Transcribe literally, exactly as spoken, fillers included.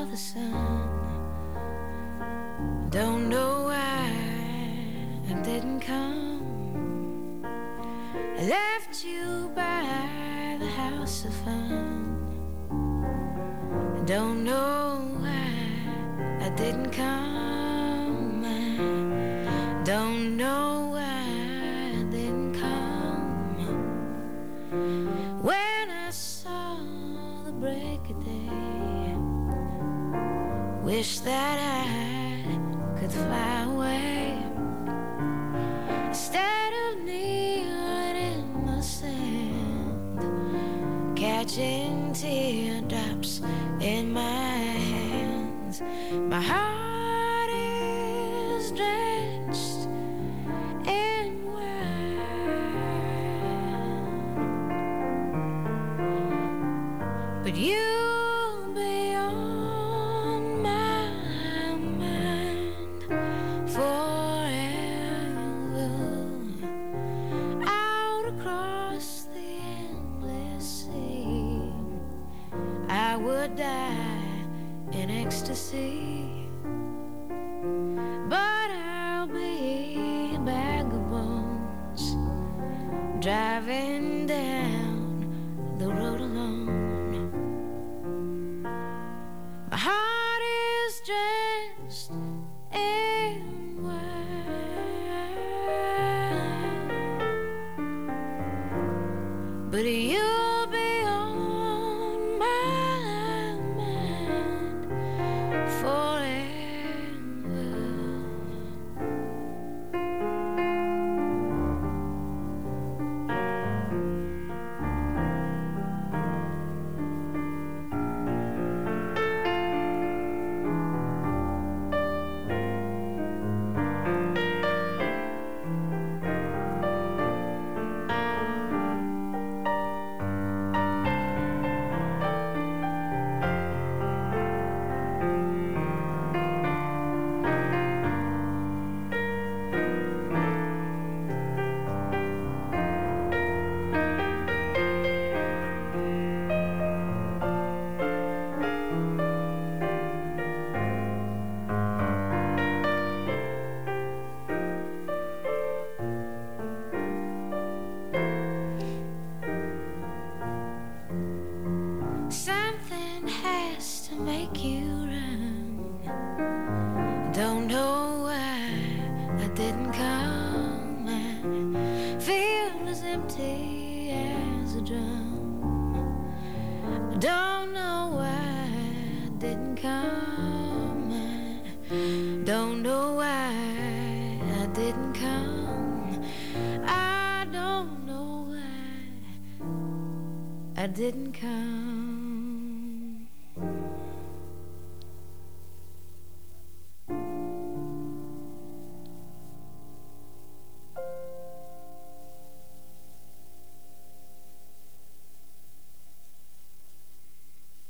the sun. Don't know why I didn't come. I left you by the house of fun. Don't know why I didn't come. I don't know why I didn't come. When I saw the break of day, wish that I could fly away instead of kneeling in the sand, catching teardrops in my hands. My heart is drenched in wine, but you'll be on my mind forever. Out across the endless sea, I would die in ecstasy, but I'll be a bag of bones driving down the road alone. My heart is drenched in wine, but you'll be on my mind forever. Something has to make you run. Don't know why I didn't come. I feel as empty as a drum. Don't know why I didn't come. I don't know why I didn't come. I don't know why I didn't come.